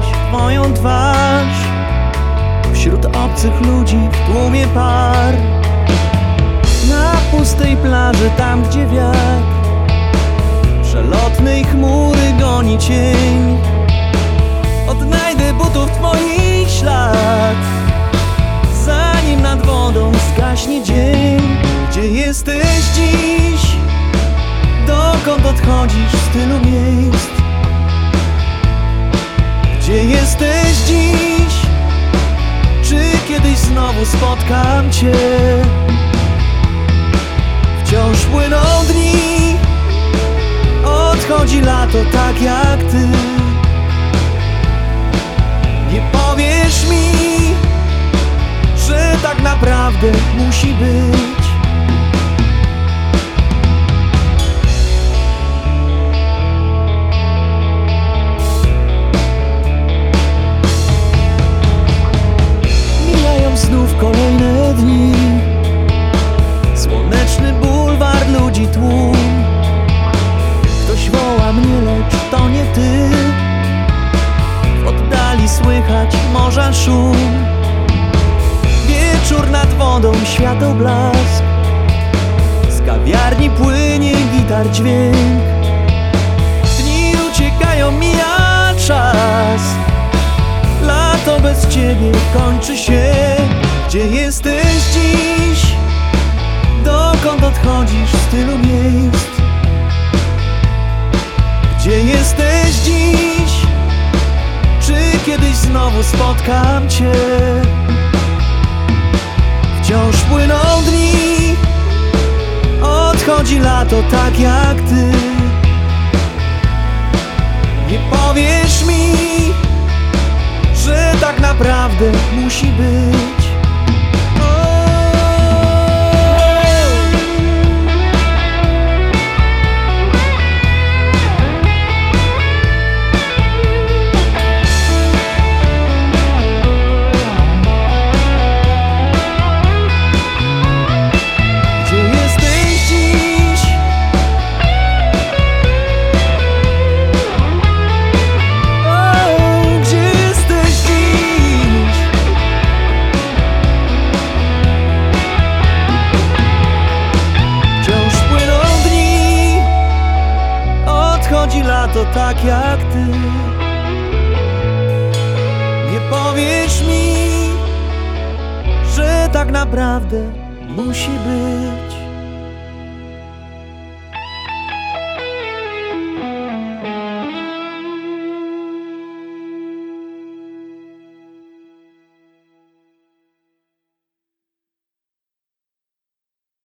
gdzieś twoją twarz wśród obcych ludzi, w tłumie par. Na pustej plaży, tam gdzie wiatr przelotnej chmury goni cień, odnajdę butów twoich ślad, zanim nad wodą zgaśnie dzień. Gdzie jesteś dziś? Dokąd odchodzisz z tylu miejsc? Gdzie jesteś dziś? Czy kiedyś znowu spotkam cię? Wciąż płyną dni, odchodzi lato tak jak ty. Nie powiesz mi, że tak naprawdę musi być. Mijają znów kolejne dni, słoneczny bulwar, ludzi tłum. Ktoś woła mnie, lecz to nie ty. W oddali słychać morza szum, wieczór nad wodą, świateł blask, z kawiarni płynie gitar dźwięk. Dni uciekają, mija czas, lato bez ciebie kończy się. Gdzie jesteś dziś? Dokąd odchodzisz z tylu miejsc? Gdzie jesteś dziś? Czy kiedyś znowu spotkam cię? Wciąż płyną dni, odchodzi lato tak jak ty. Nie powiesz mi, że tak naprawdę musi być. Odchodzi lato tak jak ty. Nie powiesz mi, że tak naprawdę musi być.